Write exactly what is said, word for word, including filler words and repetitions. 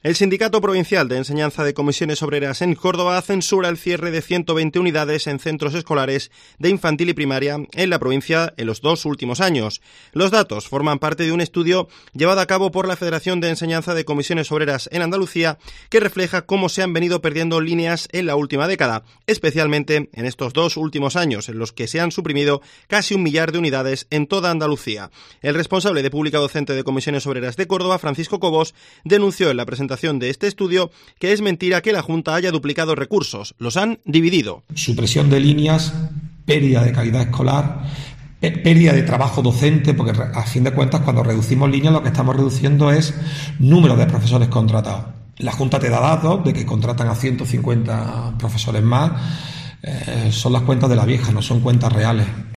El Sindicato Provincial de Enseñanza de Comisiones Obreras en Córdoba censura el cierre de ciento veinte unidades en centros escolares de infantil y primaria en la provincia en los dos últimos años. Los datos forman parte de un estudio llevado a cabo por la Federación de Enseñanza de Comisiones Obreras en Andalucía que refleja cómo se han venido perdiendo líneas en la última década, especialmente en estos dos últimos años, en los que se han suprimido casi un millar de unidades en toda Andalucía. El responsable de Pública Docente de Comisiones Obreras de Córdoba, Francisco Cobos, denunció en la presentación de este estudio que es mentira que la Junta haya duplicado recursos, los han dividido. Supresión de líneas, pérdida de calidad escolar, pérdida de trabajo docente, porque a fin de cuentas cuando reducimos líneas lo que estamos reduciendo es número de profesores contratados. La Junta te da datos de que contratan a ciento cincuenta profesores más, eh, son las cuentas de la vieja, no son cuentas reales.